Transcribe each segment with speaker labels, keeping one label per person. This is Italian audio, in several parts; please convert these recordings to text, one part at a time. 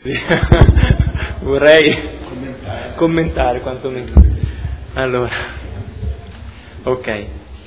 Speaker 1: Vorrei commentare quantomeno. Allora, ok.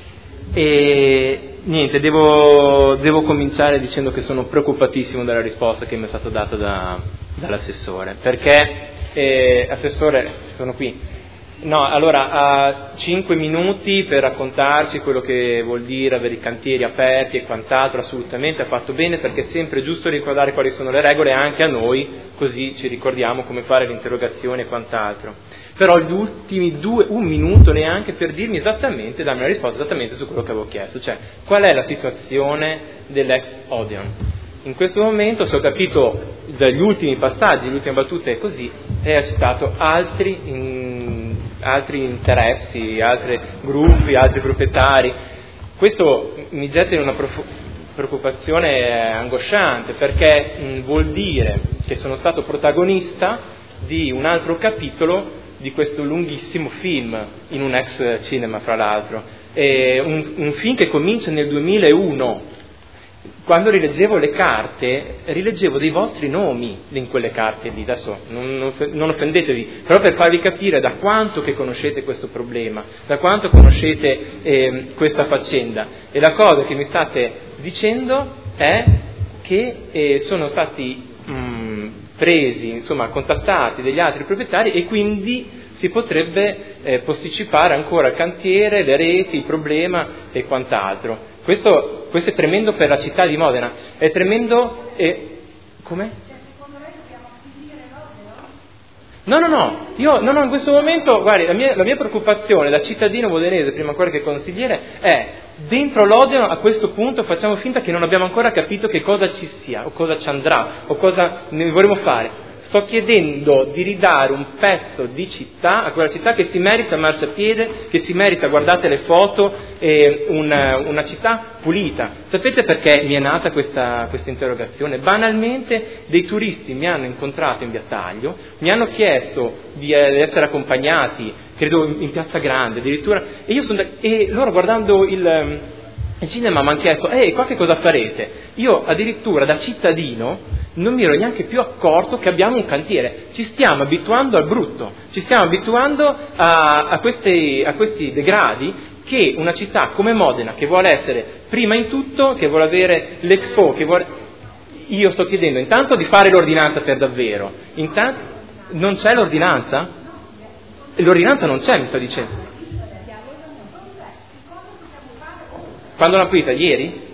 Speaker 1: E niente, devo cominciare dicendo che sono preoccupatissimo dalla risposta che mi è stata data dall'assessore, perché assessore, sono qui. No, allora ha 5 minuti per raccontarci quello che vuol dire avere i cantieri aperti e quant'altro, assolutamente ha fatto bene, perché è sempre giusto ricordare quali sono le regole anche a noi, così ci ricordiamo come fare l'interrogazione e quant'altro. Però gli ultimi un minuto neanche per darmi una risposta esattamente su quello che avevo chiesto, cioè qual è la situazione dell'ex Odeon. In questo momento, se ho capito dagli ultimi passaggi, le ultime battute e così, lei ha citato altri interessi, altri gruppi, altri proprietari. Questo mi getta in una preoccupazione angosciante, perché vuol dire che sono stato protagonista di un altro capitolo di questo lunghissimo film, in un ex cinema fra l'altro, un film che comincia nel 2001. Quando rileggevo le carte, rileggevo dei vostri nomi in quelle carte lì, adesso non offendetevi, però per farvi capire da quanto che conoscete questo problema, da quanto conoscete questa faccenda. E la cosa che mi state dicendo è che sono stati presi, contattati degli altri proprietari e quindi si potrebbe posticipare ancora il cantiere, le reti, il problema e quant'altro. Questo è tremendo per la città di Modena, è tremendo e... Come?
Speaker 2: Secondo lei dobbiamo acquisire
Speaker 1: No, io in questo momento, guardi, la mia preoccupazione da cittadino modenese, prima ancora che consigliere, è dentro l'Odeon a questo punto facciamo finta che non abbiamo ancora capito che cosa ci sia, o cosa ci andrà, o cosa ne vorremmo fare. Sto chiedendo di ridare un pezzo di città a quella città che si merita marciapiede, che si merita, guardate le foto, una città pulita. Sapete perché mi è nata questa interrogazione? Banalmente dei turisti mi hanno incontrato in via Taglio, mi hanno chiesto di essere accompagnati, credo in Piazza Grande addirittura, e loro guardando il cinema mi hanno chiesto, qua che cosa farete? Io addirittura da cittadino non mi ero neanche più accorto che abbiamo un cantiere, ci stiamo abituando al brutto, ci stiamo abituando a questi degradi che una città come Modena, che vuole essere prima in tutto, che vuole avere l'Expo, io sto chiedendo intanto di fare l'ordinanza per davvero, intanto non c'è l'ordinanza? L'ordinanza non c'è, mi sta dicendo. Quando l'hanno pulita? Ieri?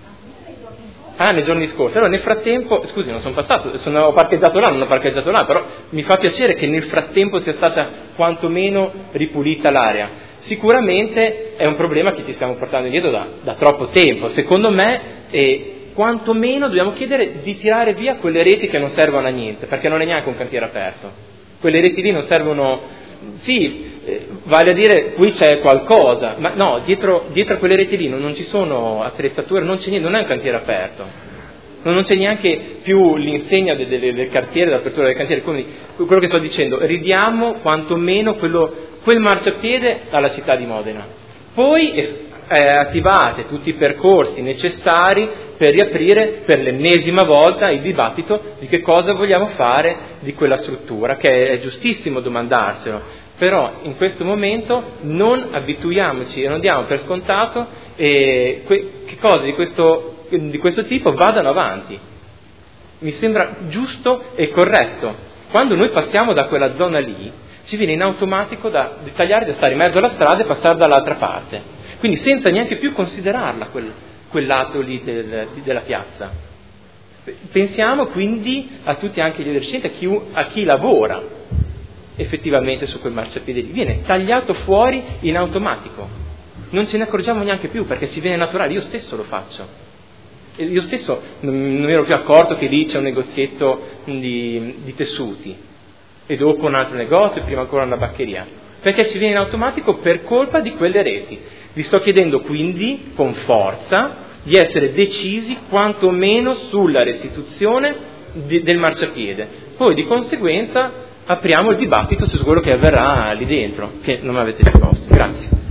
Speaker 1: Nei giorni scorsi. Allora nel frattempo, scusi, non sono passato, ho parcheggiato là, non ho parcheggiato là, però mi fa piacere che nel frattempo sia stata quantomeno ripulita l'area. Sicuramente è un problema che ci stiamo portando indietro da troppo tempo. Secondo me, quantomeno dobbiamo chiedere di tirare via quelle reti che non servono a niente, perché non è neanche un cantiere aperto. Quelle reti lì non servono... Sì, vale a dire qui c'è qualcosa, ma no, dietro a quelle reti lì non ci sono attrezzature, non c'è niente, non è un cantiere aperto, non c'è neanche più l'insegna del cartiere, dell'apertura del cantiere, quindi quello che sto dicendo, ridiamo quantomeno quel marciapiede alla città di Modena. Poi attivate tutti i percorsi necessari per riaprire per l'ennesima volta il dibattito di che cosa vogliamo fare di quella struttura, che è giustissimo domandarselo, però in questo momento non abituiamoci e non diamo per scontato che cose di questo tipo vadano avanti. Mi sembra giusto e corretto. Quando noi passiamo da quella zona lì, ci viene in automatico di tagliare, da stare in mezzo alla strada e passare dall'altra parte. Quindi senza neanche più considerarla quel lato lì della piazza. Pensiamo quindi a tutti anche gli esercenti, a chi lavora effettivamente su quel marciapiede lì. Viene tagliato fuori in automatico. Non ce ne accorgiamo neanche più perché ci viene naturale. Io stesso lo faccio. Io stesso non mi ero più accorto che lì c'è un negozietto di tessuti e dopo un altro negozio e prima ancora una baccheria. Perché ci viene in automatico per colpa di quelle reti. Vi sto chiedendo quindi, con forza, di essere decisi quantomeno sulla restituzione del marciapiede. Poi di conseguenza apriamo il dibattito su quello che avverrà lì dentro, che non mi avete risposto. Grazie.